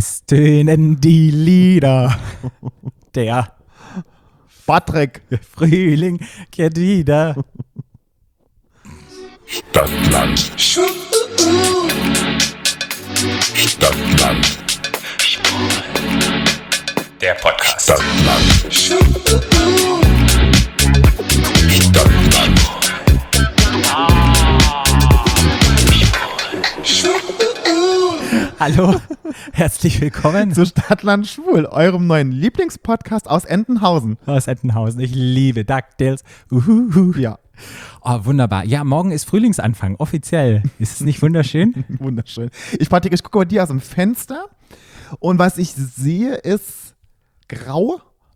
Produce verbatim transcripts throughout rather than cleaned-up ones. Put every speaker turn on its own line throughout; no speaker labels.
Es tönen die Lieder. Der
Patrick.
Frühling kehrt wieder.
Stadtland. Stadtland.
Der Podcast.
Stadtland. Stadtland.
Hallo, herzlich willkommen
zu Stadtland Schwul, eurem neuen Lieblingspodcast aus Entenhausen.
Aus Entenhausen. Ich liebe DuckTales. Uhuhu.
Ja.
Oh, wunderbar. Ja, morgen ist Frühlingsanfang, offiziell. Ist es nicht wunderschön?
Wunderschön. Ich, Patrick, ich gucke bei dir aus dem Fenster und was ich sehe ist grau,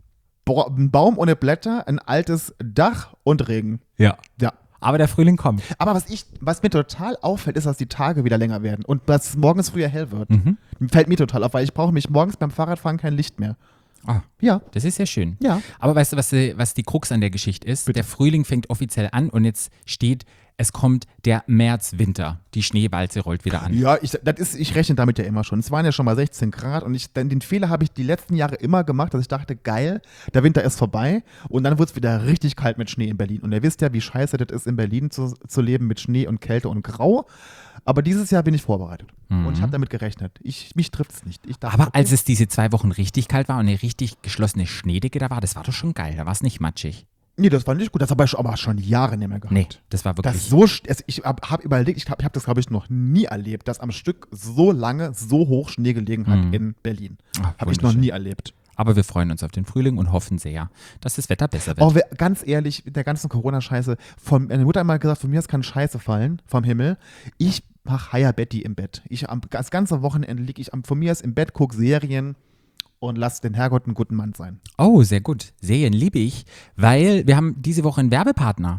Bo- ein Baum ohne Blätter, ein altes Dach und Regen.
Ja.
Ja.
Aber der Frühling kommt.
Aber was, ich, was mir total auffällt, ist, dass die Tage wieder länger werden und dass morgens früher hell wird.
Mhm.
Fällt mir total auf, weil ich brauche mich morgens beim Fahrradfahren kein Licht mehr.
Ah,
Ja.
das ist sehr schön.
Ja.
Aber weißt du, was die, was die Krux an der Geschichte ist?
Bitte.
Der Frühling fängt offiziell an und jetzt steht, es kommt der März-Winter. Die Schneewalze rollt wieder an.
Ja, ich, das ist, ich rechne damit ja immer schon. Es waren ja schon mal sechzehn Grad und ich, den, den Fehler habe ich die letzten Jahre immer gemacht, dass ich dachte, geil, der Winter ist vorbei und dann wird es wieder richtig kalt mit Schnee in Berlin. Und ihr wisst ja, wie scheiße das ist, in Berlin zu, zu leben mit Schnee und Kälte und Grau. Aber dieses Jahr bin ich vorbereitet
Mhm.
und ich habe damit gerechnet. Ich, mich trifft es nicht. Ich dachte,
Aber
okay,
als es diese zwei Wochen richtig kalt war und eine richtig geschlossene Schneedecke da war, das war doch schon geil. Da war es nicht matschig.
nee, das war nicht gut. Das habe ich aber schon Jahre nicht mehr gehabt.
Nee, das war wirklich.
Das so, st- also ich habe hab überlegt, ich habe hab das, glaube ich, noch nie erlebt, dass am Stück so lange, so hoch Schnee gelegen hat
Mhm.
in Berlin.
Ach,
Habe ich noch
wunderschön.
nie erlebt.
Aber wir freuen uns auf den Frühling und hoffen sehr, dass das Wetter besser wird.
Auch wer- ganz ehrlich, mit der ganzen Corona-Scheiße, von, meine Mutter hat mal gesagt, von mir aus kann Scheiße fallen vom Himmel. Ich mache Haya Betty im Bett. Ich, am, das ganze Wochenende liege ich am, von mir aus im Bett, gucke Serien und lass den Herrgott einen guten Mann sein.
Oh, sehr gut. Serien liebe ich, weil wir haben diese Woche einen Werbepartner.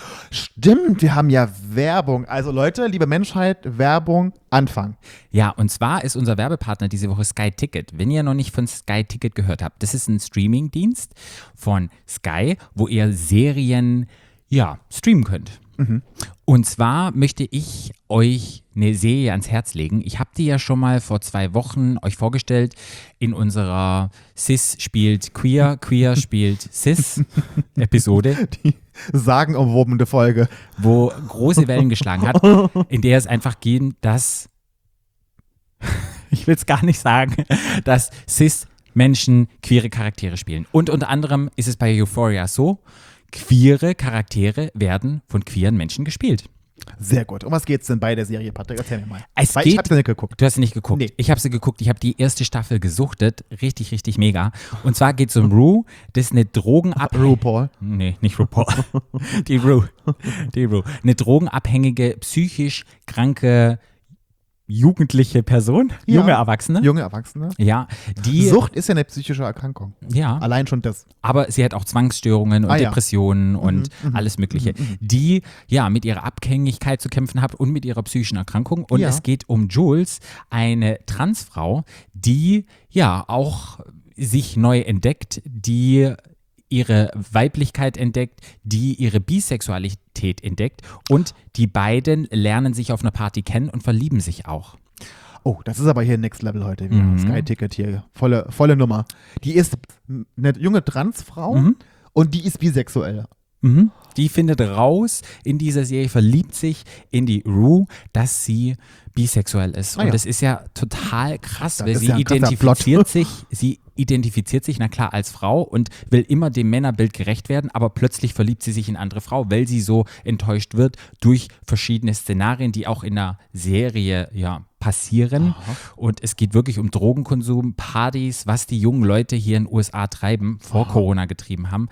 Stimmt, wir haben ja Werbung. Also Leute, liebe Menschheit, Werbung, Anfang.
Ja, und zwar ist unser Werbepartner diese Woche Sky Ticket. Wenn ihr noch nicht von Sky Ticket gehört habt, das ist ein Streamingdienst von Sky, wo ihr Serien, ja, streamen könnt. Und zwar möchte ich euch eine Serie ans Herz legen. Ich habe die ja schon mal vor zwei Wochen euch vorgestellt in unserer Cis spielt Queer, Queer spielt Cis Episode,
Die sagenumwobene Folge.
wo große Wellen geschlagen hat, in der es einfach ging, dass, ich will es gar nicht sagen, dass Cis-Menschen queere Charaktere spielen. Und unter anderem ist es bei Euphoria so, queere Charaktere werden von queeren Menschen gespielt.
Sehr gut. Um was geht's denn bei der Serie, Patrick? Erzähl mir mal.
Es
Weil
geht-
ich habe sie nicht geguckt.
Du hast sie nicht geguckt.
Nee.
Ich habe sie geguckt. Ich habe die erste Staffel gesuchtet. Richtig, richtig mega. Und zwar geht es um Rue. Das ist eine Drogenab...
RuPaul.
Nee, nicht RuPaul. Die Rue. Die Rue. Eine drogenabhängige, psychisch kranke, jugendliche Person.
Ja.
Junge Erwachsene.
Junge Erwachsene.
Ja, die...
Sucht ist ja eine psychische Erkrankung.
Ja,
Allein schon das.
aber sie hat auch Zwangsstörungen und
Ah, ja.
Depressionen und
mhm,
alles Mögliche, die ja mit ihrer Abhängigkeit zu kämpfen hat und mit ihrer psychischen Erkrankung. Und
Ja.
es geht um Jules, eine Transfrau, die ja auch sich neu entdeckt, die ihre Weiblichkeit entdeckt, die ihre Bisexualität entdeckt und die beiden lernen sich auf einer Party kennen und verlieben sich auch.
Oh, das ist aber hier Next Level heute wieder.
Mhm.
Sky-Ticket hier. Volle, volle Nummer. Die ist eine junge Transfrau
Mhm.
und die ist bisexuell.
Mhm. Die findet raus in dieser Serie, verliebt sich in die Rue, dass sie bisexuell ist.
Ah,
und
ja.
das ist ja total krass,
Das
weil
ist
sie
ja ein krasser
identifiziert
Plot.
sich, sie identifiziert sich, na klar, als Frau und will immer dem Männerbild gerecht werden, aber plötzlich verliebt sie sich in eine andere Frau, weil sie so enttäuscht wird durch verschiedene Szenarien, die auch in der Serie ja passieren. Und es geht wirklich um Drogenkonsum, Partys, was die jungen Leute hier in den U S A treiben, vor Corona getrieben haben.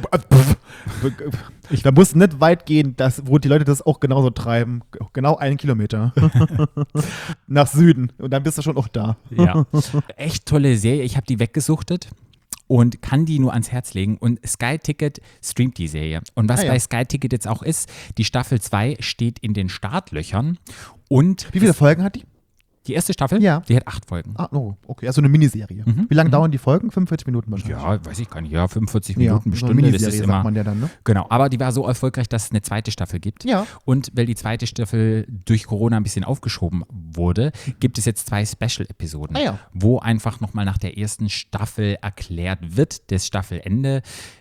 Da muss nicht weit gehen, dass, wo die Leute das auch genauso treiben. Genau einen Kilometer. Nach Süden. Und dann bist du schon auch da.
Ja. Echt tolle Serie. Ich habe die weggesuchtet und kann die nur ans Herz legen. Und Sky Ticket streamt die Serie. Und was
Ah, ja.
bei Sky Ticket jetzt auch ist, die Staffel zwei steht in den Startlöchern. Und
Wie viele Folgen hat die?
Die erste Staffel,
Ja.
die hat acht Folgen.
Ah, oh, okay, also eine Miniserie.
Mhm.
Wie lange dauern die Folgen? fünfundvierzig Minuten wahrscheinlich.
Ja, weiß ich gar nicht. Ja, fünfundvierzig
Ja,
Minuten,
so
Stunde,
eine
das
Miniserie
ist
sagt
immer.
man ja dann, ne?
Genau, aber die war so erfolgreich, dass es eine zweite Staffel gibt.
Ja.
Und weil die zweite Staffel durch Corona ein bisschen aufgeschoben wurde, gibt es jetzt zwei Special-Episoden,
Ah ja.
wo einfach nochmal nach der ersten Staffel erklärt wird, das Staffelende,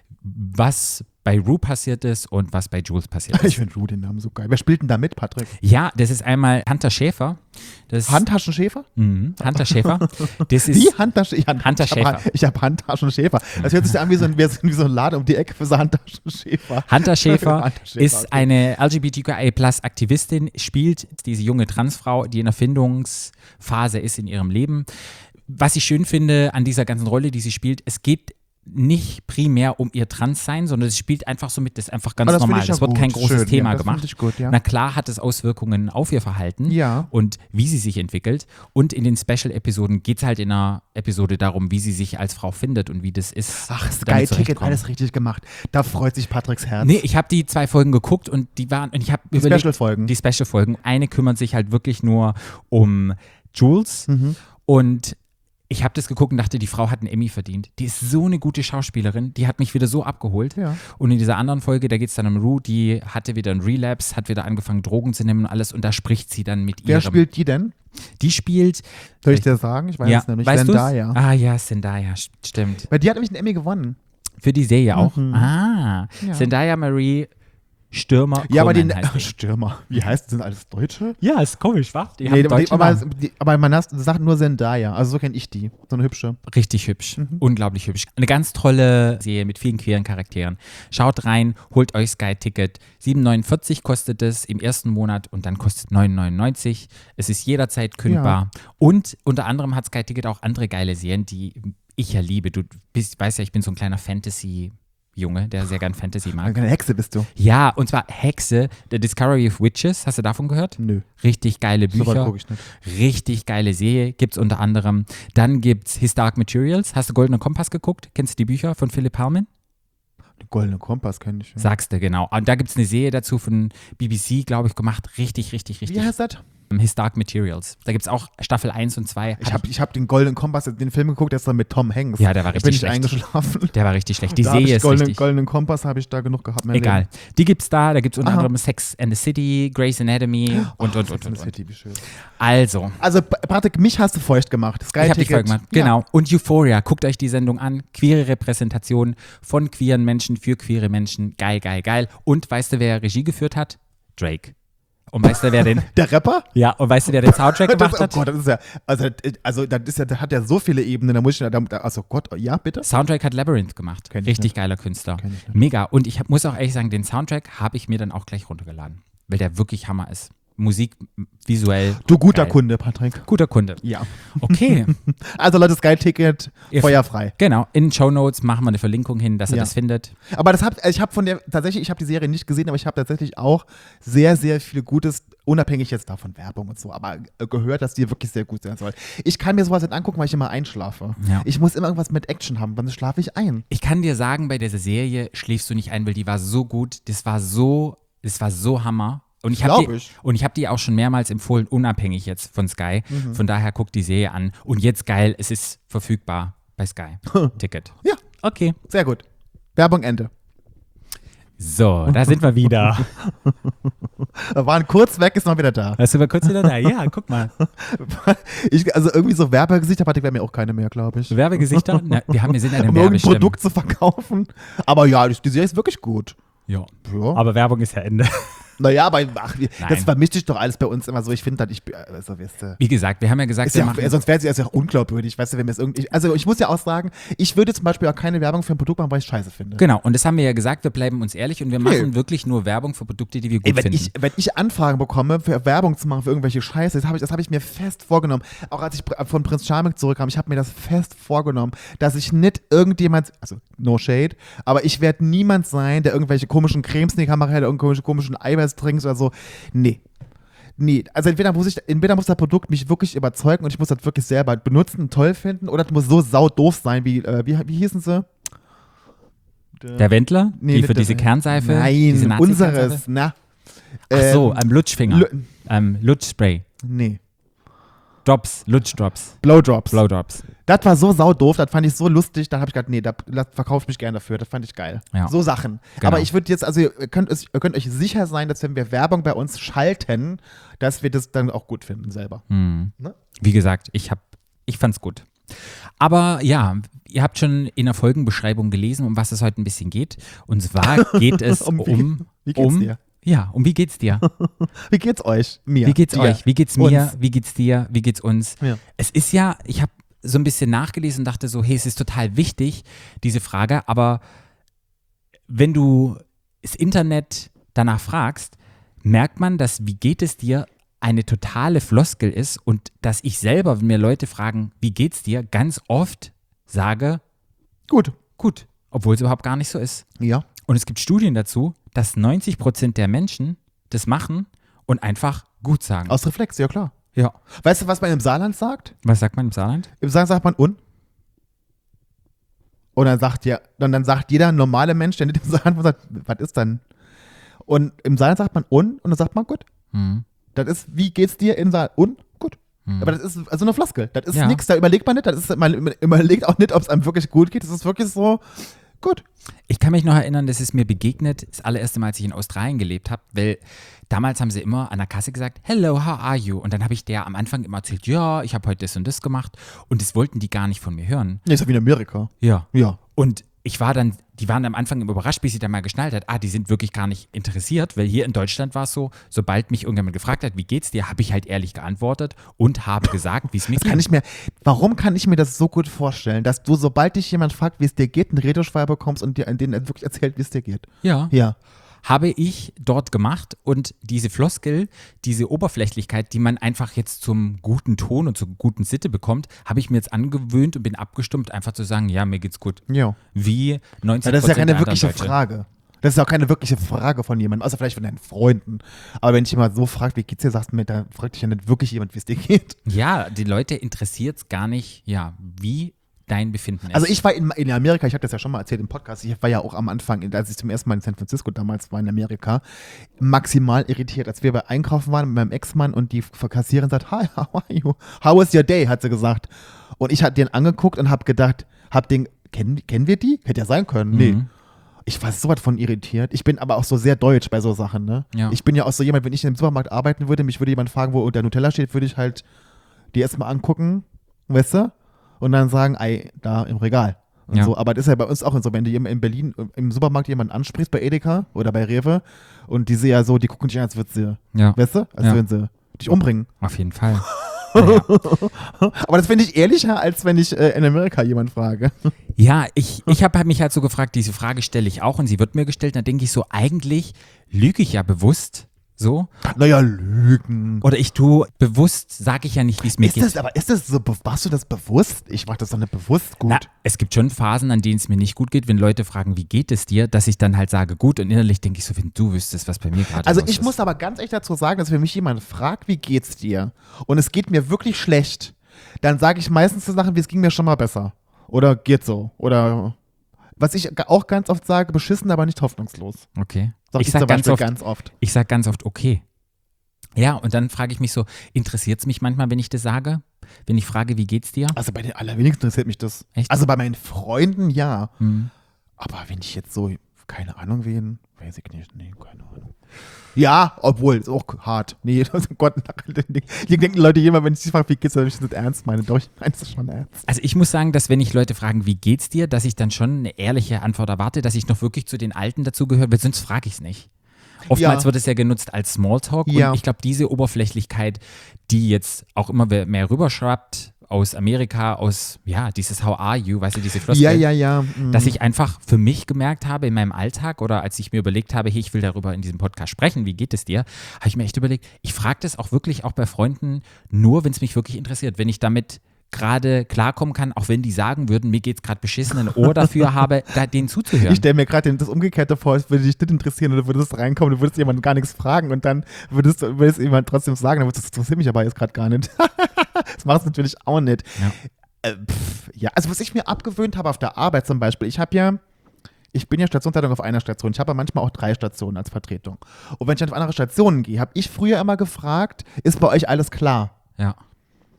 was bei Rue passiert ist und was bei Jules passiert
Ich
ist.
finde Rue den Namen so geil. Wer spielt denn da mit, Patrick?
Ja, das ist einmal Hunter Schäfer. Das
Handtaschenschäfer?
Mhm, Hunter Schäfer. Das
Wie?
ist
Handtaschenschäfer?
Hunter
Ich habe
Schäfer.
ich hab Handtaschenschäfer. Das hört sich an wie so ein, wie so ein Laden um die Ecke für so Handtaschenschäfer.
Hunter Schäfer
Hunter Schäfer,
ist
okay.
eine L G B T Q I Plus Aktivistin, spielt diese junge Transfrau, die in der Findungsphase ist in ihrem Leben. Was ich schön finde an dieser ganzen Rolle, die sie spielt, es geht nicht primär um ihr Transsein, sondern es spielt einfach so mit, das ist einfach ganz
Aber das finde
normal.
ich ja
Es wird
gut.
kein großes
Schön,
Thema
ja, das
gemacht.
finde ich gut, ja.
Na klar hat es Auswirkungen auf ihr Verhalten
Ja.
und wie sie sich entwickelt. Und in den Special-Episoden geht es halt in einer Episode darum, wie sie sich als Frau findet und wie das ist.
Ach,
damit
Sky Ticket,
zurechtkommen.
alles richtig gemacht. Da freut sich Patricks Herz.
Nee, ich habe die zwei Folgen geguckt und die waren, und ich habe
Die
überlegt,
Special-Folgen.
die Special-Folgen. Eine kümmert sich halt wirklich nur um Jules
Mhm.
und ich habe das geguckt und dachte, die Frau hat einen Emmy verdient. Die ist so eine gute Schauspielerin, die hat mich wieder so abgeholt.
Ja.
Und in dieser anderen Folge, da geht es dann um Rue, die hatte wieder einen Relapse, hat wieder angefangen, Drogen zu nehmen und alles und da spricht sie dann mit
Wer
ihrem.
spielt die denn?
Die spielt.
Soll ich dir sagen? Ich weiß
ja,
es nämlich.
weißt du's?
Zendaya.
Ah ja, Zendaya, st- stimmt.
Weil die hat nämlich einen Emmy gewonnen.
Für die Serie auch.
Mhm.
Ah,
Ja.
Zendaya Marie Stürmer.
Ja, aber die
Coleman heißt die.
Stürmer. Wie heißt das? Sind alles Deutsche?
Ja, ist komisch, wa? Die
Nee,
haben
die,
deutsche
aber,
Namen.
die, aber man has- sagt nur Zendaya. Also so kenne ich die. So eine hübsche.
Richtig hübsch,
Mhm.
unglaublich hübsch. Eine ganz tolle Serie mit vielen queeren Charakteren. Schaut rein, holt euch Sky Ticket. sieben neunundvierzig kostet es im ersten Monat und dann kostet neun neunundneunzig. Es ist jederzeit kündbar. Und unter anderem hat Sky Ticket auch andere geile Serien, die ich ja liebe. Du bist, weißt ja, ich bin so ein kleiner Fantasy-Junge, der sehr gern Fantasy mag.
Eine Hexe bist du.
Ja, und zwar Hexe, The Discovery of Witches. Hast du davon gehört?
Nö.
Richtig geile
So weit
Bücher.
gucke ich nicht.
Richtig geile Serie, gibt es unter anderem. Dann gibt es His Dark Materials. Hast du Goldenen Kompass geguckt? Kennst du die Bücher von Philipp Harmon?
Den goldenen Kompass kenne ich. Ja.
Sagst du, genau. Und da gibt es eine Serie dazu von B B C, glaube ich, gemacht. Richtig, richtig, richtig.
Wie heißt das?
His Dark Materials. Da gibt es auch Staffel eins und zwei.
Ich habe ich hab den goldenen Kompass, den Film geguckt, der ist dann mit Tom Hanks.
Ja, der war
Da bin
richtig
ich
schlecht.
eingeschlafen.
Der war richtig schlecht. Die
Da hab
Serie
ich
ist
goldenen,
richtig.
goldenen Kompass habe ich da genug gehabt. mein
Egal.
Leben.
Die gibt's da. Da gibt es unter
Aha.
anderem Sex and the City, Grey's Anatomy und, und, und,
Sex and
und,
the
und.
City, wie schön.
Also,
Also, Pa- Patrick, mich hast du feucht gemacht. Sky
ich habe die
Ticket.
Folge gemacht.
Ja.
Genau. Und Euphoria. Guckt euch die Sendung an. Queere Repräsentation von queeren Menschen für queere Menschen. Geil, geil, geil. Und weißt du, wer Regie geführt hat? Drake. Und weißt du, wer den,
Der Rapper?
ja, und weißt du, wer den Soundtrack
Das,
gemacht
oh
hat?
Gott, das ist ja, also, also das ist ja, das hat ja so viele Ebenen, da muss ich, da, da- also Gott, ja, bitte?
Soundtrack hat Labyrinth gemacht.
Kenn ich
Richtig
nicht.
geiler Künstler.
Kenn ich nicht.
Mega. Und ich hab, muss auch ehrlich sagen, den Soundtrack habe ich mir dann auch gleich runtergeladen, weil der wirklich Hammer ist. Musik, m- visuell.
Du guter
geil.
Kunde, Patrick.
Guter Kunde.
Ja.
Okay.
Also Leute, Sky Ticket,
Ihr-
feuerfrei.
Genau. In den Shownotes machen wir eine Verlinkung hin, dass ihr
Ja.
das findet.
Aber das hab, ich habe von der, tatsächlich, ich habe die Serie nicht gesehen, aber ich habe tatsächlich auch sehr, sehr viel Gutes, unabhängig jetzt davon Werbung und so, aber äh, gehört, dass die wirklich sehr gut sein soll. Ich kann mir sowas nicht angucken, weil ich immer einschlafe.
Ja.
Ich muss immer irgendwas mit Action haben, sonst schlafe ich ein.
Ich kann dir sagen, bei dieser Serie schläfst du nicht ein, weil die war so gut. Das war so, das war so Hammer. Und ich habe
Glaub
die,
ich.
und ich habe die auch schon mehrmals empfohlen, unabhängig jetzt von Sky.
Mhm.
Von daher guckt die Serie an. Und jetzt geil, es ist verfügbar bei Sky. Ticket.
Ja,
Okay.
sehr gut. Werbung Ende.
So, da sind wir wieder.
Wir waren kurz weg, ist noch wieder da.
Weißt du, mal kurz wieder da? Ja, guck mal.
Ich, also irgendwie so Werbegesichter, Patrick, wäre mir auch keine mehr, glaube ich.
Werbegesichter? Na, wir haben, wir sind eine
Um irgendein
Werbestimme.
Produkt zu verkaufen. Aber ja, die die Serie ist wirklich gut.
Ja.
Ja.
Aber Werbung ist ja Ende.
Naja, aber ach, wir-
Nein.
das vermischt sich doch alles bei uns immer so. Ich finde, ich, also, weißt du,
Wie gesagt, wir haben ja gesagt,
ist
wir
ja,
machen.
sonst wäre es ja auch unglaubwürdig, weißt du, wenn wir es irgendwie. Also ich muss ja auch sagen, ich würde zum Beispiel auch keine Werbung für ein Produkt machen, weil ich es scheiße finde.
Genau, und das haben wir ja gesagt, wir bleiben uns ehrlich und wir machen
Nee.
wirklich nur Werbung für Produkte, die wir gut
Ey, wenn,
finden.
ich, wenn ich Anfragen bekomme, für Werbung zu machen für irgendwelche Scheiße, das habe ich, das hab ich mir fest vorgenommen. Auch als ich pr- von Prinz Charming zurückkam, ich habe mir das fest vorgenommen, dass ich nicht irgendjemand, also no shade, aber ich werde niemand sein, der irgendwelche komischen Cremes in die Kamera hält, irgendwelche komischen Eiweißdrinks oder so. Nee. Nee, also entweder muss ich, entweder muss das Produkt mich wirklich überzeugen und ich muss das wirklich selber benutzen, toll finden, oder es muss so saudoof sein, wie, äh, wie, wie hießen sie?
Der Wendler,
Nee,
die
nicht
für
der-
diese Kernseife.
Nein,
diese Nazi-Kernseife?
unseres, na.
Ach so,
Ähm,
ähm, Lutschfinger.
Lu-
ähm, Lutschspray.
Nee.
Drops, Lutschdrops,
Blowdrops.
Blowdrops.
Das war so saudoof, das fand ich so lustig, da habe ich gedacht, nee, da, da verkaufe ich mich gerne dafür, das fand ich geil.
Ja.
So Sachen.
Genau.
Aber ich würde jetzt, also ihr könnt, es, ihr könnt euch sicher sein, dass wenn wir Werbung bei uns schalten, dass wir das dann auch gut finden selber.
Hm.
Ne?
Wie gesagt, ich, hab, ich fand's gut. Aber ja, ihr habt schon in der Folgenbeschreibung gelesen, um was es heute ein bisschen geht. Und zwar geht es um,
Um wie- wie geht's
um
dir?
Ja, um wie geht's dir?
Wie geht's euch? Mir.
Wie geht's
Dir.
euch? Wie geht's mir?
Uns.
Wie geht's dir? Wie geht's uns?
Ja.
Es ist ja, ich habe so ein bisschen nachgelesen und dachte so, hey, es ist total wichtig, diese Frage, aber wenn du das Internet danach fragst, merkt man, dass wie geht es dir eine totale Floskel ist und dass ich selber, wenn mir Leute fragen, wie geht's dir, ganz oft sage,
Gut.
gut, obwohl es überhaupt gar nicht so ist.
Ja.
Und es gibt Studien dazu, dass neunzig Prozent der Menschen das machen und einfach gut sagen.
Aus Reflex, ja klar.
Ja.
Weißt du, was man im Saarland sagt?
Was sagt man im Saarland?
Im Saarland sagt man un. Und dann sagt ja, dann, dann sagt jeder normale Mensch, der nicht im Saarland wohnt, sagt, was ist denn? Und im Saarland sagt man un und dann sagt man gut.
Hm.
Das ist, wie geht's dir in Saarland? Un, gut.
Hm.
Aber das ist also eine Floskel. Das ist
Ja.
nichts, da überlegt man nicht. Das ist, man überlegt auch nicht, ob es einem wirklich gut geht. Das ist wirklich so, gut.
Ich kann mich noch erinnern, das ist mir begegnet, das allererste Mal, als ich in Australien gelebt habe, weil damals haben sie immer an der Kasse gesagt, hello, how are you? Und dann habe ich der am Anfang immer erzählt, ja, ich habe heute das und das gemacht und das wollten die gar nicht von mir hören.
Ja, ist ja wie in Amerika.
Ja.
Ja.
Und ich war dann, die waren am Anfang immer überrascht, bis sie dann mal geschnallt hat, ah, die sind wirklich gar nicht interessiert, weil hier in Deutschland war es so, sobald mich irgendjemand gefragt hat, wie geht's dir, habe ich halt ehrlich geantwortet und habe gesagt, wie es mir
Das
geht.
kann ich mir, warum kann ich mir das so gut vorstellen, dass du, sobald dich jemand fragt, wie es dir geht, einen Redeschreiber bekommst und dir an denen wirklich erzählt, wie es dir geht?
Ja.
Ja.
Habe ich dort gemacht und diese Floskel, diese Oberflächlichkeit, die man einfach jetzt zum guten Ton und zur guten Sitte bekommt, habe ich mir jetzt angewöhnt und bin abgestumpft, einfach zu sagen, ja, mir geht's gut.
Ja.
Wie neunzig Prozent
Ja, das ist ja keine
der anderen
wirkliche
Deutsche.
Frage. Das ist auch keine wirkliche Frage von jemandem, außer vielleicht von deinen Freunden. Aber wenn dich jemand so fragt, wie geht's dir, sagst du mir, da fragt dich ja nicht wirklich jemand, wie es dir geht.
Ja, die Leute interessiert es gar nicht, ja, wie dein Befinden ist.
Also ich war in, in Amerika, ich habe das ja schon mal erzählt im Podcast, ich war ja auch am Anfang, als ich zum ersten Mal in San Francisco damals war in Amerika, maximal irritiert, als wir bei Einkaufen waren mit meinem Ex-Mann und die Kassiererin sagt, hi, how are you? How was your day? Hat sie gesagt. Und ich habe den angeguckt und habe gedacht, hab den, kennen, kennen wir die? Hätte ja sein können. Nee.
Mhm.
Ich war so was von irritiert. Ich bin aber auch so sehr deutsch bei so Sachen, ne?
Ja.
Ich bin ja auch so jemand, wenn ich im Supermarkt arbeiten würde, mich würde jemand fragen, wo der Nutella steht, würde ich halt die erstmal angucken, weißt du? Und dann sagen, ey, da im Regal. Und
Ja.
so. Aber das ist ja bei uns auch so, wenn du in Berlin im Supermarkt jemanden ansprichst, bei Edeka oder bei Rewe, und die sind ja so, die gucken dich an, als würden sie,
ja,
weißt du? Als
Ja.
würden sie dich umbringen.
auf jeden Fall. Naja.
Aber das finde ich ehrlicher, als wenn ich äh, in Amerika jemanden frage.
Ja, ich, ich habe mich halt so gefragt, diese Frage stelle ich auch und sie wird mir gestellt, dann denke ich so, eigentlich lüge ich ja bewusst so.
Naja, Lügen.
Oder ich tue bewusst, sage ich ja nicht, wie es mir
Ist
geht.
das, aber ist das so, be- machst du das bewusst? Ich mach das doch nicht bewusst gut.
Na, es gibt schon Phasen, an denen es mir nicht gut geht, wenn Leute fragen, wie geht es dir, dass ich dann halt sage, gut, und innerlich denke ich so, wenn du wüsstest, was bei mir gerade
Also
los
ich
ist.
muss aber ganz echt dazu sagen, dass wenn mich jemand fragt, wie geht's dir, und es geht mir wirklich schlecht, dann sage ich meistens so Sachen wie, es ging mir schon mal besser. Oder geht so. Oder was ich auch ganz oft sage, beschissen, aber nicht hoffnungslos.
Okay.
Sag
Ich
ich
sag
zum
ganz
Beispiel
oft,
ganz oft.
ich sag ganz oft, okay. Ja, und dann frage ich mich so, interessiert es mich manchmal, wenn ich das sage? Wenn ich frage, wie geht's dir?
Also bei den allerwenigsten interessiert mich das.
Echt?
Also bei meinen Freunden ja.
Hm.
Aber wenn ich jetzt so, keine Ahnung wen, weiß ich nicht, nee, keine Ahnung. Ja, obwohl, ist auch hart. Nee, oh Gott, hier denken Leute jemand, wenn ich sie frage, wie geht's dir, wenn ich das nicht ernst meine. Doch, ich meine es schon ernst.
Also ich muss sagen, dass wenn ich Leute fragen, wie geht's dir, dass ich dann schon eine ehrliche Antwort erwarte, dass ich noch wirklich zu den Alten dazugehöre, weil sonst frage ich es nicht. Oftmals
Ja.
wird es ja genutzt als Smalltalk
Ja.
und ich glaube, diese Oberflächlichkeit, die jetzt auch immer mehr rüberschwappt aus Amerika, aus, ja, dieses How are you, weißt du, diese Floskel,
Ja, ja, ja. mm.
dass ich einfach für mich gemerkt habe in meinem Alltag oder als ich mir überlegt habe, hey, ich will darüber in diesem Podcast sprechen, wie geht es dir, habe ich mir echt überlegt, ich frage das auch wirklich auch bei Freunden nur, wenn es mich wirklich interessiert, wenn ich damit gerade klarkommen kann, auch wenn die sagen würden, mir geht's gerade beschissen, ein Ohr dafür habe, da denen zuzuhören.
Ich stelle mir gerade das Umgekehrte vor, es würde dich nicht interessieren oder würdest reinkommen, du würdest jemanden gar nichts fragen und dann würdest du würdest jemand trotzdem sagen, dann würdest du, das interessiert mich aber jetzt gerade gar nicht. Das machst du natürlich auch nicht.
Ja.
Äh, pff, ja, also was ich mir abgewöhnt habe auf der Arbeit zum Beispiel, ich habe ja, ich bin ja Stationsleitung auf einer Station, ich habe ja manchmal auch drei Stationen als Vertretung. Und wenn ich dann auf andere Stationen gehe, habe ich früher immer gefragt, ist bei euch alles klar?
Ja.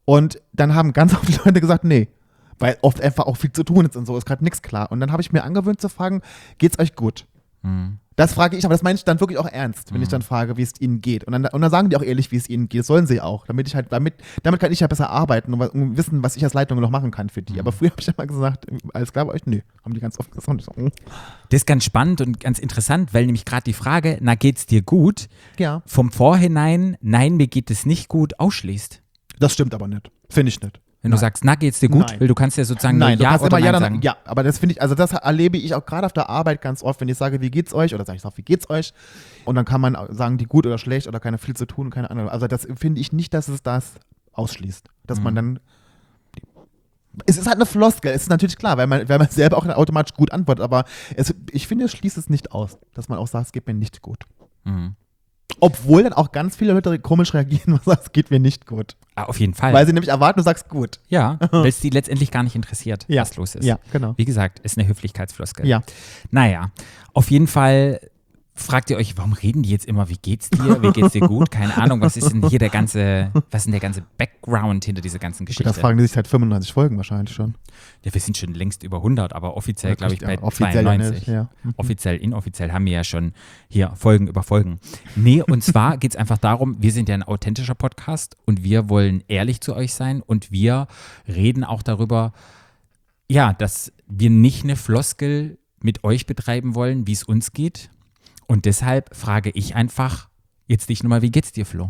Und dann haben ganz viele Leute gesagt, nee. Weil oft einfach auch viel zu tun ist und so, ist gerade nichts klar. Und dann habe ich mir angewöhnt zu fragen, geht's euch gut?
Mhm.
Das frage ich, aber das meine ich dann wirklich auch ernst, wenn mhm. ich dann frage, wie es ihnen geht. Und dann, und dann sagen die auch ehrlich, wie es ihnen geht. Das sollen sie auch. Damit ich halt, damit, damit kann ich ja besser arbeiten und, und wissen, was ich als Leitung noch machen kann für die. Mhm. Aber früher habe ich immer gesagt, alles klar bei euch? Nö. Haben die ganz oft gesagt. Und ich so, oh.
Das ist ganz spannend und ganz interessant, weil nämlich gerade die Frage, na geht's dir gut,
ja.
vom Vorhinein, nein, mir geht es nicht gut, ausschließt.
Das stimmt aber nicht. Finde ich nicht.
Wenn
Nein.
du sagst, na, geht's dir gut?
Nein.
Weil du kannst ja sozusagen
Nein,
nur ja
du kannst
oder
immer
nein
ja,
sagen.
dann, ja, aber das finde ich, also das erlebe ich auch gerade auf der Arbeit ganz oft, wenn ich sage, wie geht's euch? Oder sage ich auch, wie geht's euch? Und dann kann man sagen, die gut oder schlecht oder keine viel zu tun, keine Ahnung. Also das finde ich nicht, dass es das ausschließt. Dass mhm. man dann, es ist halt eine Floskel, es ist natürlich klar, weil man, weil man selber auch automatisch gut antwortet, aber es, ich finde, es schließt es nicht aus, dass man auch sagt, es geht mir nicht gut.
Mhm.
Obwohl dann auch ganz viele Leute komisch reagieren und sagen, es geht mir nicht gut.
Ah, auf jeden Fall.
Weil sie nämlich erwarten, du sagst gut.
Ja, weil es die letztendlich gar nicht interessiert,
ja.
was los ist.
Ja, genau.
Wie gesagt, ist eine Höflichkeitsfloskel.
Ja.
Naja, auf jeden Fall fragt ihr euch, warum reden die jetzt immer, wie geht's dir, wie geht's dir gut? Keine Ahnung, was ist denn hier der ganze, was ist denn der ganze Background hinter dieser ganzen Geschichte?
Das fragen die sich seit fünfundneunzig Folgen wahrscheinlich schon.
Ja, wir sind schon längst über hundert, aber offiziell, glaube ich, bei
ja, offiziell
zweiundneunzig.
Ja, ja. Mhm.
Offiziell, inoffiziell haben wir ja schon hier Folgen über Folgen. Nee, und zwar geht es einfach darum, wir sind ja ein authentischer Podcast und wir wollen ehrlich zu euch sein und wir reden auch darüber, ja, dass wir nicht eine Floskel mit euch betreiben wollen, wie es uns geht. Und deshalb frage ich einfach jetzt dich nochmal, wie geht's dir, Flo?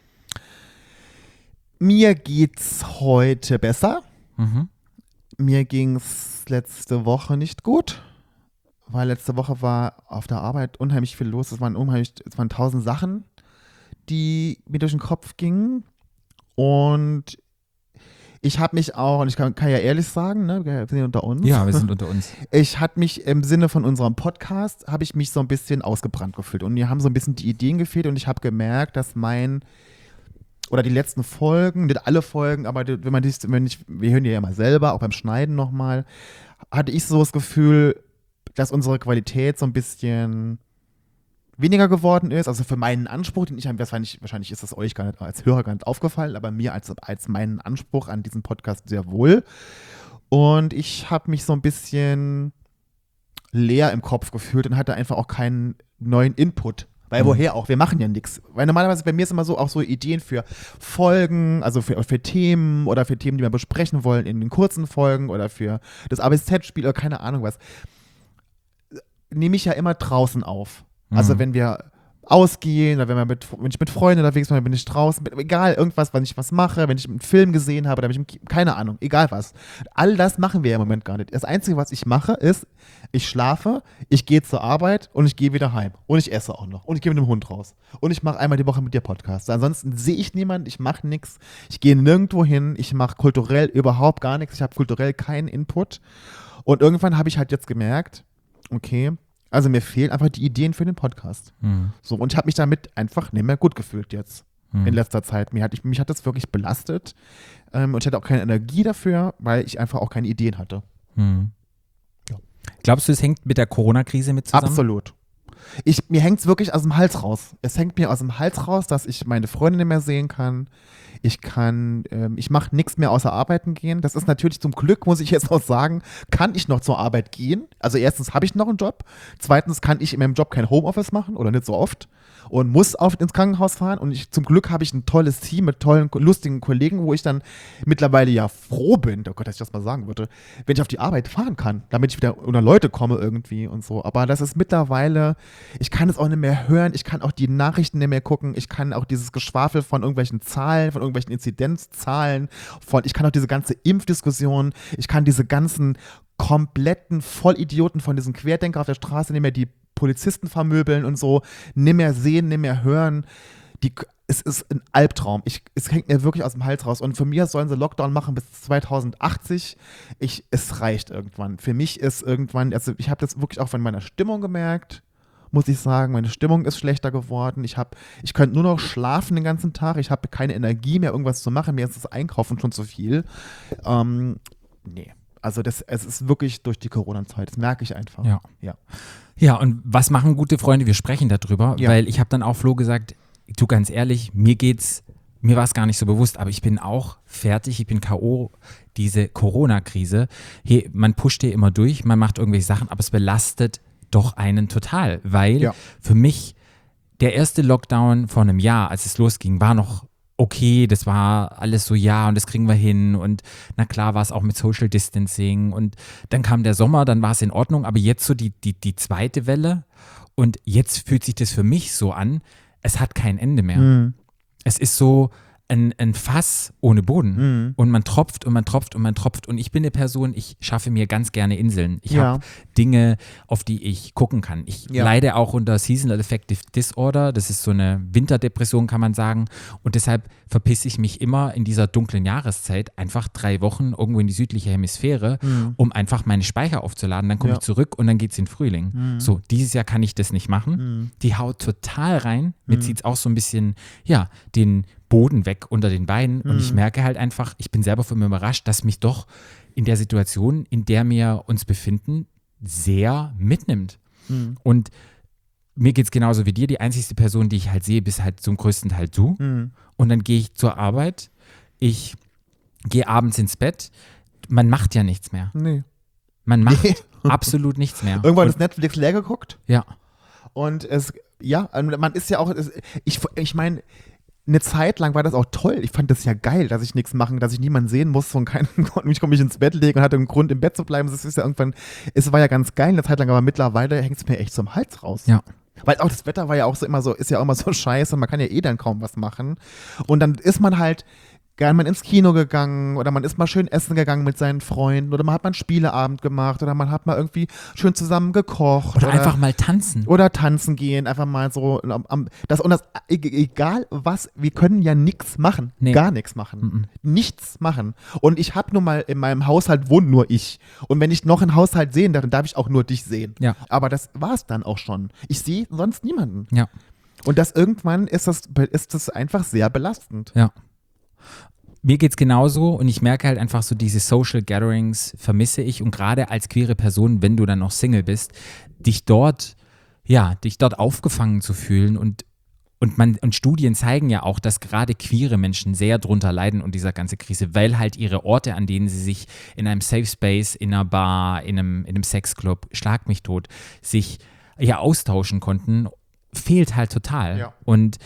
Mir geht's heute besser.
Mhm.
Mir ging's letzte Woche nicht gut, weil letzte Woche war auf der Arbeit unheimlich viel los. Es waren unheimlich, es waren tausend Sachen, die mir durch den Kopf gingen. Und ich habe mich auch, und ich kann, kann ja ehrlich sagen, ne, wir sind unter uns.
Ja, wir sind unter uns.
Ich hatte mich im Sinne von unserem Podcast, habe ich mich so ein bisschen ausgebrannt gefühlt. Und mir haben so ein bisschen die Ideen gefehlt und ich habe gemerkt, dass mein, oder die letzten Folgen, nicht alle Folgen, aber wenn man dies, wenn ich, wir hören die ja immer selber, auch beim Schneiden nochmal, hatte ich so das Gefühl, dass unsere Qualität so ein bisschen weniger geworden ist, also für meinen Anspruch, den ich habe, wahrscheinlich, wahrscheinlich ist das euch gar nicht als Hörer gar nicht aufgefallen, aber mir als, als meinen Anspruch an diesem Podcast sehr wohl. Und ich habe mich so ein bisschen leer im Kopf gefühlt und hatte einfach auch keinen neuen Input. Weil mhm. woher auch? Wir machen ja nichts. Weil normalerweise bei mir ist immer so auch so Ideen für Folgen, also für, für Themen oder für Themen, die wir besprechen wollen in den kurzen Folgen oder für das A B Z-Spiel oder keine Ahnung was. Nehme ich ja immer draußen auf. Also wenn wir ausgehen oder wenn, wir mit, wenn ich mit Freunden unterwegs bin, dann bin ich draußen, egal, irgendwas, wenn ich was mache, wenn ich einen Film gesehen habe, dann bin ich, keine Ahnung, egal was. All das machen wir ja im Moment gar nicht. Das Einzige, was ich mache, ist, ich schlafe, ich gehe zur Arbeit und ich gehe wieder heim. Und ich esse auch noch. Und ich gehe mit dem Hund raus. Und ich mache einmal die Woche mit dir Podcast. Ansonsten sehe ich niemanden, ich mache nichts, ich gehe nirgendwo hin, ich mache kulturell überhaupt gar nichts, ich habe kulturell keinen Input. Und irgendwann habe ich halt jetzt gemerkt, okay, also mir fehlen einfach die Ideen für den Podcast. Mhm. So, und ich habe mich damit einfach nicht mehr gut gefühlt jetzt mhm. in letzter Zeit. Mir hat, ich, mich hat das wirklich belastet ähm, und ich hatte auch keine Energie dafür, weil ich einfach auch keine Ideen hatte.
Mhm. Ja. Glaubst du, es hängt mit der Corona-Krise mit zusammen?
Absolut. Ich, mir hängt es wirklich aus dem Hals raus. Es hängt mir aus dem Hals raus, dass ich meine Freundin nicht mehr sehen kann. Ich kann, ähm, ich mache nichts mehr außer arbeiten gehen. Das ist natürlich zum Glück, muss ich jetzt auch sagen, kann ich noch zur Arbeit gehen. Also erstens habe ich noch einen Job. Zweitens kann ich in meinem Job kein Homeoffice machen oder nicht so oft und muss oft ins Krankenhaus fahren. Und ich, zum Glück habe ich ein tolles Team mit tollen, lustigen Kollegen, wo ich dann mittlerweile ja froh bin, oh Gott, dass ich das mal sagen würde, wenn ich auf die Arbeit fahren kann, damit ich wieder unter Leute komme irgendwie und so. Aber das ist mittlerweile, ich kann es auch nicht mehr hören, ich kann auch die Nachrichten nicht mehr gucken, ich kann auch dieses Geschwafel von irgendwelchen Zahlen, von irgendwelchen Inzidenzzahlen, von, ich kann auch diese ganze Impfdiskussion, ich kann diese ganzen kompletten Vollidioten von diesen Querdenker auf der Straße nicht mehr die Polizisten vermöbeln und so, nicht mehr sehen, nicht mehr hören. Die, es ist ein Albtraum. Ich, es hängt mir wirklich aus dem Hals raus. Und für mich sollen sie Lockdown machen bis zweitausendachtzig. Ich, es reicht irgendwann. Für mich ist irgendwann, also ich habe das wirklich auch von meiner Stimmung gemerkt, muss ich sagen. Meine Stimmung ist schlechter geworden. Ich habe, ich könnte nur noch schlafen den ganzen Tag. Ich habe keine Energie mehr, irgendwas zu machen. Mir ist das Einkaufen schon zu viel. Ähm, nee. Also das, es ist wirklich durch die Corona-Zeit, das merke ich einfach.
Ja.
Ja.
Ja, und was machen gute Freunde? Wir sprechen darüber,
Ja.
weil ich habe dann auch Flo gesagt, du ganz ehrlich, mir geht's mir war es gar nicht so bewusst, aber ich bin auch fertig, ich bin K O, diese Corona-Krise. Hier, man pusht hier immer durch, man macht irgendwelche Sachen, aber es belastet doch einen total, weil
Ja.
für mich der erste Lockdown vor einem Jahr, als es losging, war noch okay, das war alles so, ja, und das kriegen wir hin und na klar war es auch mit Social Distancing und dann kam der Sommer, dann war es in Ordnung, aber jetzt so die, die, die zweite Welle und jetzt fühlt sich das für mich so an, es hat kein Ende mehr.
Mhm.
Es ist so ein, ein Fass ohne Boden
Mhm.
und man tropft und man tropft und man tropft und ich bin eine Person, ich schaffe mir ganz gerne Inseln. Ich
Ja.
habe Dinge, auf die ich gucken kann. Ich
Ja.
leide auch unter Seasonal Affective Disorder, das ist so eine Winterdepression, kann man sagen, und deshalb verpisse ich mich immer in dieser dunklen Jahreszeit einfach drei Wochen irgendwo in die südliche Hemisphäre,
Mhm.
um einfach meine Speicher aufzuladen. Dann komme
Ja.
ich zurück und dann geht es in Frühling.
Mhm.
So, dieses Jahr kann ich das nicht machen.
Mhm.
Die haut total rein. Mir
Mhm.
zieht es auch so ein bisschen, ja, den Boden weg unter den Beinen. Und ich
Mhm.
merke halt einfach, ich bin selber von mir überrascht, dass mich doch in der Situation, in der wir uns befinden, sehr mitnimmt.
Mhm.
Und mir geht es genauso wie dir. Die einzigste Person, die ich halt sehe, bist halt zum größten Teil du.
Mhm.
Und dann gehe ich zur Arbeit. Ich gehe abends ins Bett. Man macht ja nichts mehr.
Nee.
Man macht
Nee.
absolut nichts mehr.
Irgendwann
Und,
ist Netflix leer geguckt
ja,
und es, ja, man ist ja auch, es, ich, ich meine, eine Zeit lang war das auch toll. Ich fand das ja geil, dass ich nichts machen, dass ich niemanden sehen musste und keinen Grund, mich mich ins Bett legen und hatte einen Grund, im Bett zu bleiben. Das ist ja irgendwann, es war ja ganz geil eine Zeit lang, aber mittlerweile hängt es mir echt zum Hals raus.
ja.
Weil auch das Wetter war ja auch so immer so, ist ja auch immer so scheiße, man kann ja eh dann kaum was machen. Und dann ist man halt gern mal ins Kino gegangen oder man ist mal schön essen gegangen mit seinen Freunden oder man hat mal einen Spieleabend gemacht oder man hat mal irgendwie schön zusammen gekocht.
Oder, einfach mal tanzen.
Oder tanzen gehen, einfach mal so am, am, das und das, e- egal was, wir können ja nichts machen,
Nee.
gar nichts machen,
Mhm.
nichts machen. Und ich habe nun mal, in meinem Haushalt wohnt nur ich. Und wenn ich noch einen Haushalt sehen darf, dann darf ich auch nur dich sehen.
Ja.
Aber das war es dann auch schon. Ich sehe sonst niemanden.
Ja.
Und das irgendwann ist das, ist das einfach sehr belastend.
Ja. Mir geht's genauso und ich merke halt einfach so, diese Social Gatherings vermisse ich und gerade als queere Person, wenn du dann noch Single bist, dich dort, ja, dich dort aufgefangen zu fühlen und und man und Studien zeigen ja auch, dass gerade queere Menschen sehr drunter leiden unter dieser ganzen Krise, weil halt ihre Orte, an denen sie sich in einem Safe Space, in einer Bar, in einem, in einem Sexclub, schlag mich tot, sich ja austauschen konnten, fehlt halt total.
Ja.
Und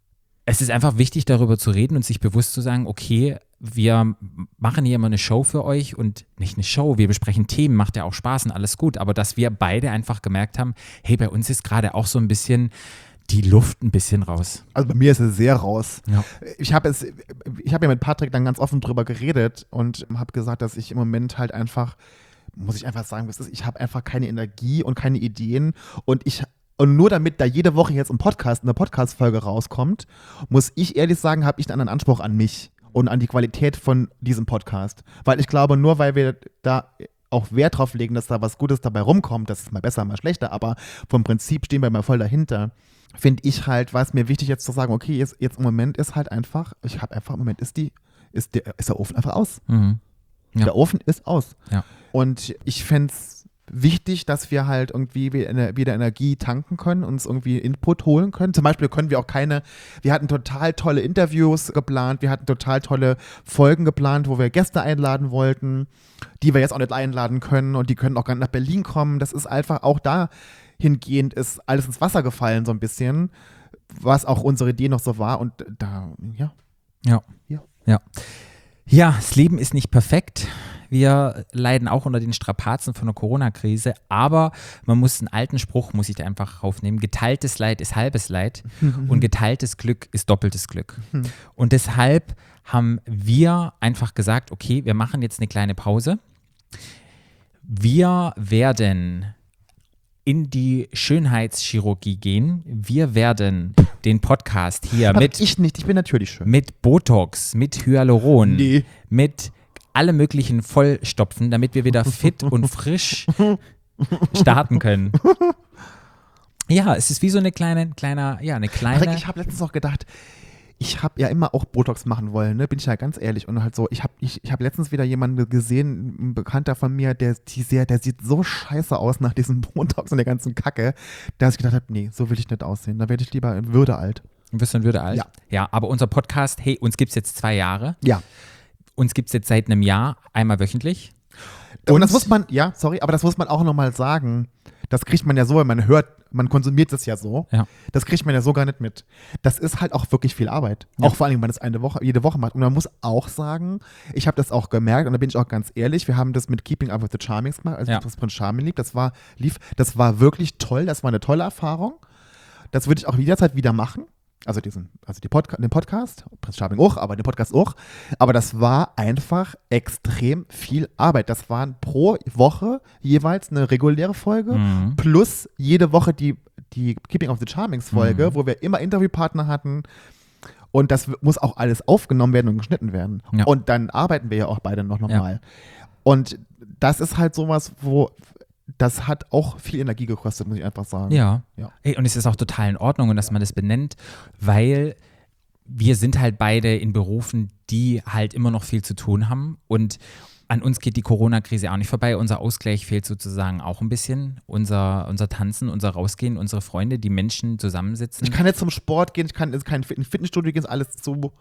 es ist einfach wichtig, darüber zu reden und sich bewusst zu sagen, okay, wir machen hier immer eine Show für euch und nicht eine Show, wir besprechen Themen, macht ja auch Spaß und alles gut, aber dass wir beide einfach gemerkt haben, hey, bei uns ist gerade auch so ein bisschen die Luft ein bisschen raus.
Also bei mir ist es sehr raus.
Ja.
Ich habe es, ich habe ja mit Patrick dann ganz offen drüber geredet und habe gesagt, dass ich im Moment halt einfach, muss ich einfach sagen, was ist, ich habe einfach keine Energie und keine Ideen und ich Und nur damit da jede Woche jetzt ein Podcast, eine Podcast-Folge rauskommt, muss ich ehrlich sagen, habe ich einen anderen Anspruch an mich und an die Qualität von diesem Podcast. Weil ich glaube, nur weil wir da auch Wert drauf legen, dass da was Gutes dabei rumkommt, das ist mal besser, mal schlechter, aber vom Prinzip stehen wir mal voll dahinter, finde ich halt, war es mir wichtig jetzt zu sagen, okay, jetzt, jetzt im Moment ist halt einfach, ich habe einfach, im Moment ist die, ist der, ist der Ofen einfach aus.
Mhm. Ja.
Der Ofen ist aus.
Ja.
Und ich fände es wichtig, dass wir halt irgendwie wieder Energie tanken können, uns irgendwie Input holen können. Zum Beispiel können wir auch keine, wir hatten total tolle Interviews geplant, wir hatten total tolle Folgen geplant, wo wir Gäste einladen wollten, die wir jetzt auch nicht einladen können und die können auch gar nicht nach Berlin kommen. Das ist einfach auch dahingehend ist alles ins Wasser gefallen so ein bisschen, was auch unsere Idee noch so war und da, ja.
Ja.
Ja.
Ja. Ja, das Leben ist nicht perfekt. Wir leiden auch unter den Strapazen von der Corona-Krise, aber man muss einen alten Spruch, muss ich da einfach raufnehmen, geteiltes Leid ist halbes Leid und geteiltes Glück ist doppeltes Glück. Und deshalb haben wir einfach gesagt, okay, wir machen jetzt eine kleine Pause. Wir werden in die Schönheitschirurgie gehen. Wir werden den Podcast hier
Aber
mit,
ich nicht, ich bin natürlich schön.
mit Botox, mit Hyaluron,
Nee.
mit alle möglichen vollstopfen, damit wir wieder fit und frisch starten können. Ja, es ist wie so eine kleine, kleiner, ja, eine kleine.
Patrick, ich habe letztens noch gedacht, ich habe ja immer auch Botox machen wollen, ne? Bin ich ja ganz ehrlich. Und halt so, ich habe ich, ich hab letztens wieder jemanden gesehen, ein Bekannter von mir, der, die sehr, der sieht so scheiße aus nach diesem Botox und der ganzen Kacke, dass ich gedacht habe, nee, so will ich nicht aussehen. Da werde ich lieber in Würde alt.
Du wirst dann würde alt?
Ja.
Ja, aber unser Podcast, hey, uns gibt es jetzt zwei Jahre.
Ja.
Uns gibt es jetzt seit einem Jahr einmal wöchentlich.
Und,
Und
das muss man, ja, sorry, aber das muss man auch nochmal sagen. Das kriegt man ja so, wenn man hört, man konsumiert das ja so.
Ja.
Das kriegt man ja so gar nicht mit. Das ist halt auch wirklich viel Arbeit.
Ja.
Auch vor allem, wenn man das eine Woche, jede Woche macht. Und man muss auch sagen, ich habe das auch gemerkt, und da bin ich auch ganz ehrlich, wir haben das mit Keeping Up with the Charmings gemacht, also
Ja.
das Prinz Charming lieb. Das war, lief, das war wirklich toll, das war eine tolle Erfahrung. Das würde ich auch jederzeit wieder machen. Also diesen, also die Podca- den Podcast, Prinz Charming auch, aber den Podcast auch. Aber das war einfach extrem viel Arbeit. Das waren pro Woche jeweils eine reguläre Folge
Mhm.
plus jede Woche die, die Keeping of the Charmings Folge,
Mhm.
wo wir immer Interviewpartner hatten. Und das w- muss auch alles aufgenommen werden und geschnitten werden.
Ja.
Und dann arbeiten wir ja auch beide noch nochmal. Und das ist halt sowas, wo das hat auch viel Energie gekostet, muss ich einfach sagen.
Ja.
Ja.
Ey, und es ist auch total in Ordnung, und dass man das benennt, weil wir sind halt beide in Berufen, die halt immer noch viel zu tun haben, und an uns geht die Corona-Krise auch nicht vorbei. Unser Ausgleich fehlt sozusagen auch ein bisschen. Unser, unser Tanzen, unser Rausgehen, unsere Freunde, die Menschen zusammensitzen.
Ich kann jetzt zum Sport gehen, ich kann jetzt kein Fit- ins Fitnessstudio gehen, ist alles zu.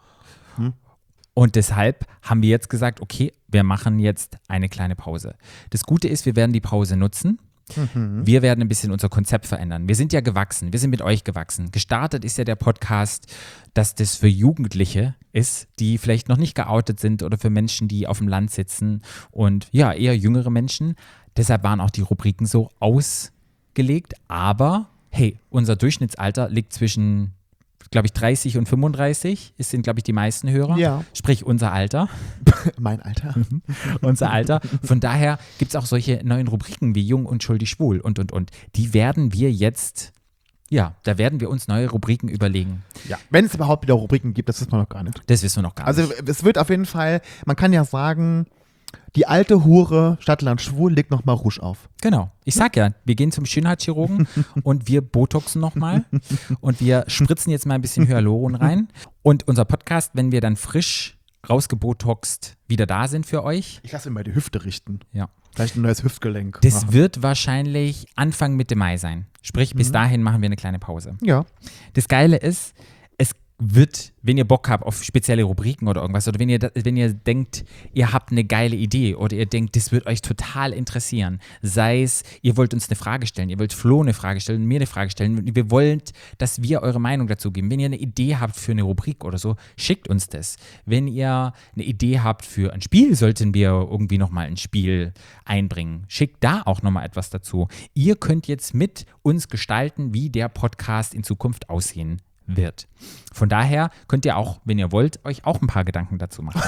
Und deshalb haben wir jetzt gesagt, okay, wir machen jetzt eine kleine Pause. Das Gute ist, wir werden die Pause nutzen. Wir werden ein bisschen unser Konzept verändern. Wir sind ja gewachsen, wir sind mit euch gewachsen. Gestartet ist ja der Podcast, dass das für Jugendliche ist, die vielleicht noch nicht geoutet sind, oder für Menschen, die auf dem Land sitzen und ja, eher jüngere Menschen. Deshalb waren auch die Rubriken so ausgelegt. Aber hey, unser Durchschnittsalter liegt zwischen, glaube ich, dreißig und fünfunddreißig. Es sind, glaube ich, die meisten Hörer.
Ja.
Sprich, unser Alter.
Mein Alter.
unser Alter. Von daher gibt es auch solche neuen Rubriken wie Jung, Unschuldig, Schwul und, und, und. Die werden wir jetzt, ja, da werden wir uns neue Rubriken überlegen.
Ja. Wenn es überhaupt wieder Rubriken gibt, das wissen wir noch gar nicht.
Das wissen wir noch gar
Also
nicht.
es wird auf jeden Fall, man kann ja sagen, die alte Hure Stadtland Schwul legt nochmal Rouge auf.
Genau. Ich sag ja, wir gehen zum Schönheitschirurgen und wir botoxen nochmal und wir spritzen jetzt mal ein bisschen Hyaluron rein. Und unser Podcast, wenn wir dann frisch rausgebotoxt wieder da sind für euch,
Ich lasse mir mal die Hüfte richten.
ja.
Vielleicht ein neues Hüftgelenk.
Das
machen.
wird wahrscheinlich Anfang Mitte Mai sein. Sprich, bis dahin machen wir eine kleine Pause.
Ja.
Das Geile ist, es wird, wenn ihr Bock habt auf spezielle Rubriken oder irgendwas, oder wenn ihr, da- wenn ihr denkt, ihr habt eine geile Idee oder ihr denkt, das wird euch total interessieren, sei es, ihr wollt uns eine Frage stellen, ihr wollt Flo eine Frage stellen, mir eine Frage stellen, wir wollen, dass wir eure Meinung dazu geben. Wenn ihr eine Idee habt für eine Rubrik oder so, schickt uns das. Wenn ihr eine Idee habt für ein Spiel, sollten wir irgendwie nochmal ein Spiel einbringen. Schickt da auch nochmal etwas dazu. Ihr könnt jetzt mit uns gestalten, wie der Podcast in Zukunft aussehen wird. Von daher könnt ihr auch, wenn ihr wollt, euch auch ein paar Gedanken dazu machen.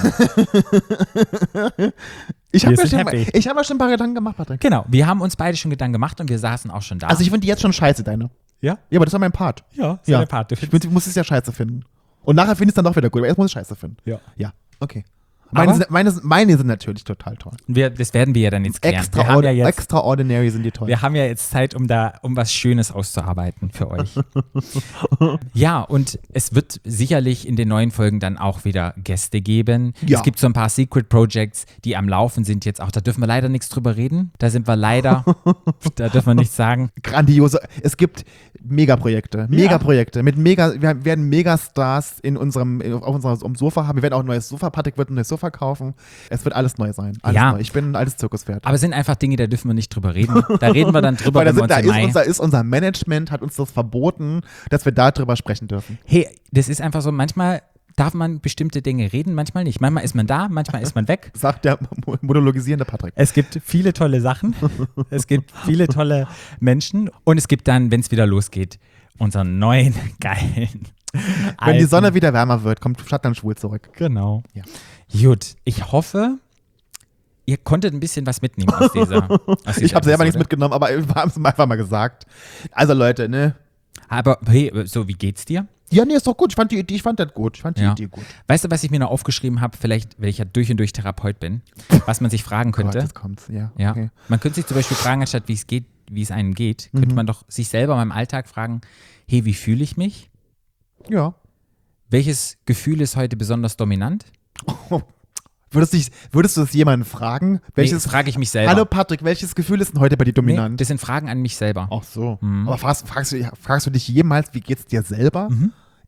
Ich habe
Wir
mir,
sind
schon
happy.
mal- ich hab mir schon ein paar Gedanken gemacht, Patrick.
Genau, wir haben uns beide schon Gedanken gemacht und wir saßen auch schon da.
Also ich finde die jetzt schon scheiße, deine.
ja?
Ja, aber das war mein Part.
Ja,
Ja.
der Part. Du
Ich
findest-
find, muss es ja scheiße finden. Und nachher finde ich es dann doch wieder gut, aber erst muss ich scheiße finden.
Ja.
Ja, okay. Meine
Aber-
sind, meine, sind- meine sind natürlich total toll.
Wir, das werden wir ja dann jetzt klären. Wir haben
Extraordi
ja jetzt,
Extraordinary sind die toll.
wir haben ja jetzt Zeit, um da, um was Schönes auszuarbeiten für euch. Ja, und es wird sicherlich in den neuen Folgen dann auch wieder Gäste geben.
Ja.
Es gibt so ein paar Secret Projects, die am Laufen sind jetzt auch. Da dürfen wir leider nichts drüber reden. Da sind wir leider, da dürfen wir nichts sagen.
Grandiose. Es gibt Megaprojekte. Megaprojekte. Mit Mega, wir werden Megastars in unserem, auf unserem Sofa haben. Wir werden auch ein neues Sofa. Patrick wird ein neues Sofa kaufen. Es wird alles neu sein. Alles
Ja.
neu. Ich bin ein altes Zirkuspferd.
Aber es sind einfach Dinge, da dürfen wir nicht drüber reden. Da reden wir dann drüber,
Weil da,
wenn wir
sind, da
uns im
ist,
Mai...
unser, ist unser Management, hat uns das verboten, dass wir darüber sprechen dürfen.
Hey, das ist einfach so, manchmal darf man bestimmte Dinge reden, manchmal nicht. Manchmal ist man da, manchmal ist man weg.
Sagt der monologisierende Patrick.
Es gibt viele tolle Sachen, es gibt viele tolle Menschen und es gibt dann, wenn es wieder losgeht, unseren neuen, geilen,
Wenn die Sonne wieder wärmer wird, kommt Stadtland Schwul zurück.
Genau.
Ja.
Gut, ich hoffe, ihr konntet ein bisschen was mitnehmen aus dieser, aus dieser
Ich habe selber nichts
Episode.
mitgenommen, aber wir haben es einfach mal gesagt. Also Leute, ne?
Aber hey, so, wie geht's dir?
Ja, nee, ist doch gut. Ich fand die Idee, ich fand das gut. Ich fand die
Ja.
Idee gut.
Weißt du, was ich mir noch aufgeschrieben habe, vielleicht, weil ich ja durch und durch Therapeut bin, was man sich fragen
Gott,
könnte?
jetzt kommt's. Ja,
Ja.
okay.
Man könnte sich zum Beispiel fragen, anstatt wie es geht, wie es einem geht,
Mhm.
könnte man doch sich selber mal im Alltag fragen, hey, wie fühle ich mich?
Ja.
Welches Gefühl ist heute besonders dominant?
Würdest, dich, würdest du das jemanden fragen?
Nee,
Welches,
das frage ich mich selber.
Hallo Patrick, welches Gefühl ist denn heute bei dir
nee,
dominant?
das sind Fragen an mich selber.
Ach so.
Mhm.
Aber fragst, fragst, du, fragst du dich jemals, wie geht's dir selber?
Mhm.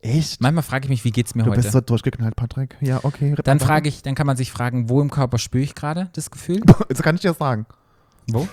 Echt?
Manchmal frage ich mich, wie geht's mir
Du
heute?
bist so durchgeknallt, Patrick. Ja, okay.
Dann frage ich, dann kann man sich fragen, wo im Körper spüre ich gerade das Gefühl?
Das kann ich dir sagen.
Wo?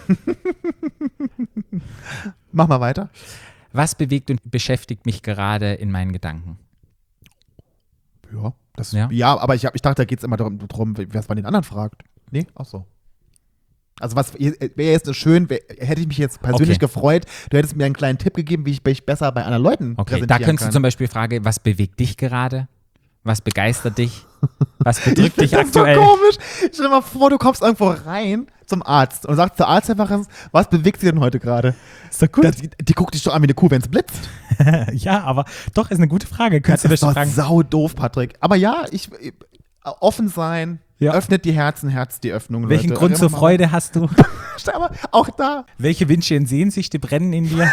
Mach mal weiter.
Was bewegt und beschäftigt mich gerade in meinen Gedanken?
Ja, das,
Ja.
ja. aber ich, hab- ich dachte, da geht es immer darum, darum, was man den anderen fragt. Nee, ach so. Also was wäre jetzt schön, wär, hätte ich mich jetzt persönlich
Okay.
gefreut, du hättest mir einen kleinen Tipp gegeben, wie ich mich besser bei anderen Leuten
Okay,
präsentieren
da könntest
kann.
du zum Beispiel fragen, was bewegt dich gerade? Was begeistert dich? Was
Ich
bedrückt
finde
dich
das
aktuell?
so komisch. Stell dir mal vor, du kommst irgendwo rein zum Arzt und sagst zur Arzthelferin, was bewegt sie denn heute gerade?
Ist doch gut.
Das- Die, die guckt dich doch an wie eine Kuh, wenn es blitzt.
Ja, aber doch, ist eine gute Frage.
Das
Könntest du das
ist
schon
doch
fragen?
sau doof, Patrick. Aber ja, ich, ich offen sein,
Ja.
öffnet die Herzen, Herz die Öffnung.
Welchen
Leute.
Grund zur
Immer mal-
Freude hast du?
Aber auch da.
Welche Wünsche und Sehnsüchte brennen in dir?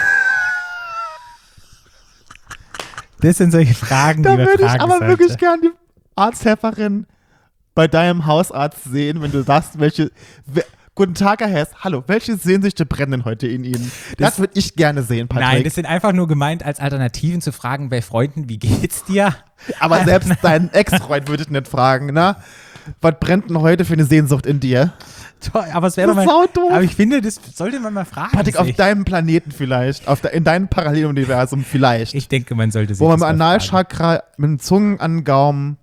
Das sind solche Fragen,
Da
die man
würde ich
fragen
aber
sollte.
wirklich gern die Arzthelferin bei deinem Hausarzt sehen, wenn du sagst, welche. we- Guten Tag, Herr Hess. Hallo, welche Sehnsüchte brennen denn heute in Ihnen? Das,
Das-
würde ich gerne sehen, Patrick.
Nein, das sind einfach nur gemeint als Alternativen zu fragen bei Freunden, wie geht's dir?
aber selbst deinen Ex-Freund würde ich nicht fragen, na? Was brennt denn heute für eine Sehnsucht in dir?
Toll, aber es wäre doch
Das
mal.
ist saudoof.
Aber ich finde, das sollte man mal fragen.
Patrick, auf
sich.
deinem Planeten vielleicht, auf de, in deinem Paralleluniversum vielleicht.
Ich denke, man sollte sich
wo man
das
mit
mal fragen.
Analchakra mit dem Zungen an den Gaumen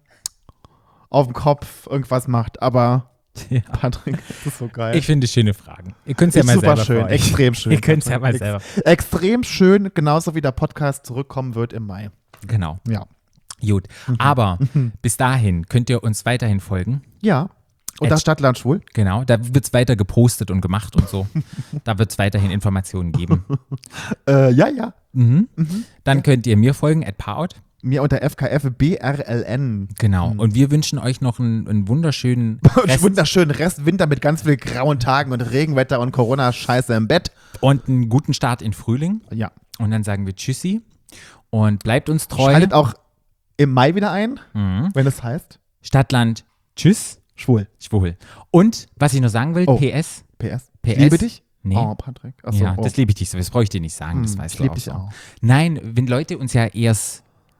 auf dem Kopf irgendwas macht, aber
Ja.
Patrick, das ist so geil.
Ich finde schöne Fragen. Ihr könnt es ja
Ist
mal
super
selber
schön,
für euch.
extrem schön.
Ihr könnt es ja mal
Ex-
selber.
Extrem schön, genauso wie der Podcast zurückkommen wird im Mai.
Genau.
Ja.
Gut.
Mhm.
Aber bis dahin könnt ihr uns weiterhin folgen.
Ja. Und das Stadtland schwul?
Genau. Da wird es weiter gepostet und gemacht und so. Da wird es weiterhin Informationen geben.
Äh, ja, ja.
Mhm. Dann könnt ihr mir folgen, at Paout.
Mir unter F K F B R L N.
Genau. Und wir wünschen euch noch einen, einen wunderschönen
Und
Rest
wunderschönen Rest Winter mit ganz viel grauen Tagen und Regenwetter und Corona-Scheiße im Bett.
und einen guten Start in Frühling.
Ja.
Und dann sagen wir Tschüssi und bleibt uns treu.
Schaltet auch im Mai wieder ein,
Mhm.
wenn es heißt
Stadtland, tschüss,
schwul.
schwul. Und was ich noch sagen will,
Oh.
P S.
P S.
P
Ich
S?
liebe dich.
Nee.
Oh, Patrick. Achso,
Ja,
oh.
das liebe ich dich so. Das brauche ich dir nicht sagen, das
Hm,
weißt
ich
du
lieb
auch
dich
so.
auch.
Nein, wenn Leute uns ja erst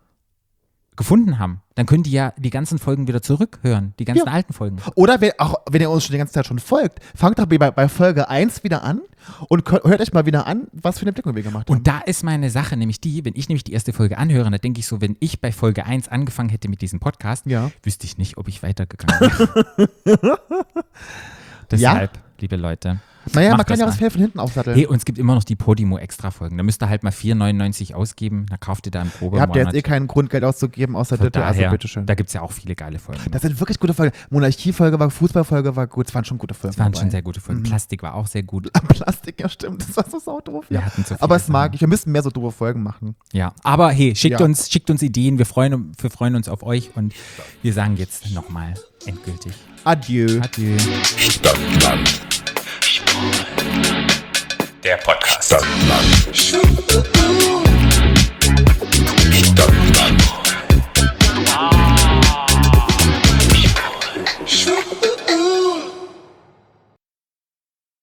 gefunden haben, dann können die ja die ganzen Folgen wieder zurückhören, die ganzen
Ja.
alten Folgen.
Oder wenn, auch wenn ihr uns schon die ganze Zeit schon folgt, fangt doch bei, bei Folge eins wieder an und kö- hört euch mal wieder an, was für eine Entwicklung wir gemacht haben.
Und da ist meine Sache, nämlich die, wenn ich nämlich die erste Folge anhöre, dann denke ich so, wenn ich bei Folge eins angefangen hätte mit diesem Podcast,
Ja.
wüsste ich nicht, ob ich weitergegangen wäre. Deshalb, liebe Leute.
naja, man
macht
kann
das
ja
mal.
was von hinten aufsatteln.
Hey, und es gibt immer noch die Podimo-Extra-Folgen. Da müsst ihr halt mal vier neunundneunzig ausgeben, dann kauft ihr da einen Probe.
Ihr habt ja jetzt eh kein Grundgeld auszugeben, außer
Von
Ditte, also
daher,
bitteschön.
da gibt es ja auch viele geile Folgen.
Das sind wirklich gute Folgen. Monarchie-Folge war, Fußball-Folge war gut, es waren schon gute Folgen.
Das waren
dabei.
schon sehr gute Folgen.
Mhm.
Plastik war auch sehr gut.
Plastik, ja stimmt, das war so saudoof.
Wir
Ja.
hatten zu viele
Aber es
Sachen.
mag ich, wir müssten mehr so doofe Folgen machen.
Ja, aber hey, schickt,
Ja.
uns, schickt uns Ideen. Wir freuen, wir freuen uns auf euch und wir sagen jetzt nochmal endgültig
Adieu.
Adieu.
Stadtland.
Der Podcast.
Stadtland.
Schwul.